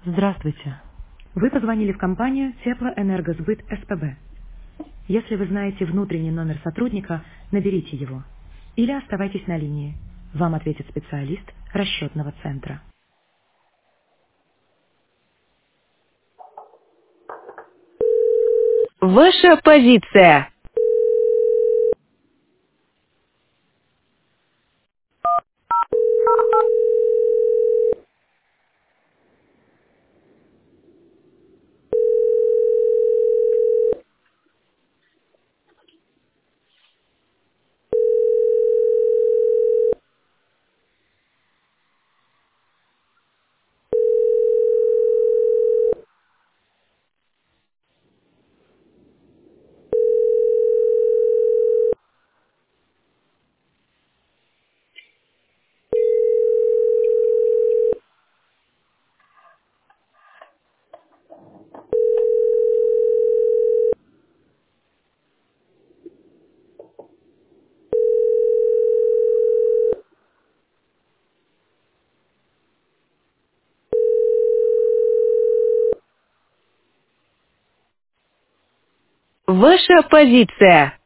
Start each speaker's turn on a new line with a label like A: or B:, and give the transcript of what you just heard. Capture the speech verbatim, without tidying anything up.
A: Здравствуйте. Вы позвонили в компанию Теплоэнергосбыт СПБ. Если вы знаете внутренний номер сотрудника, наберите его. Или оставайтесь на линии. Вам ответит специалист расчетного центра.
B: Ваша позиция. Ваша позиция.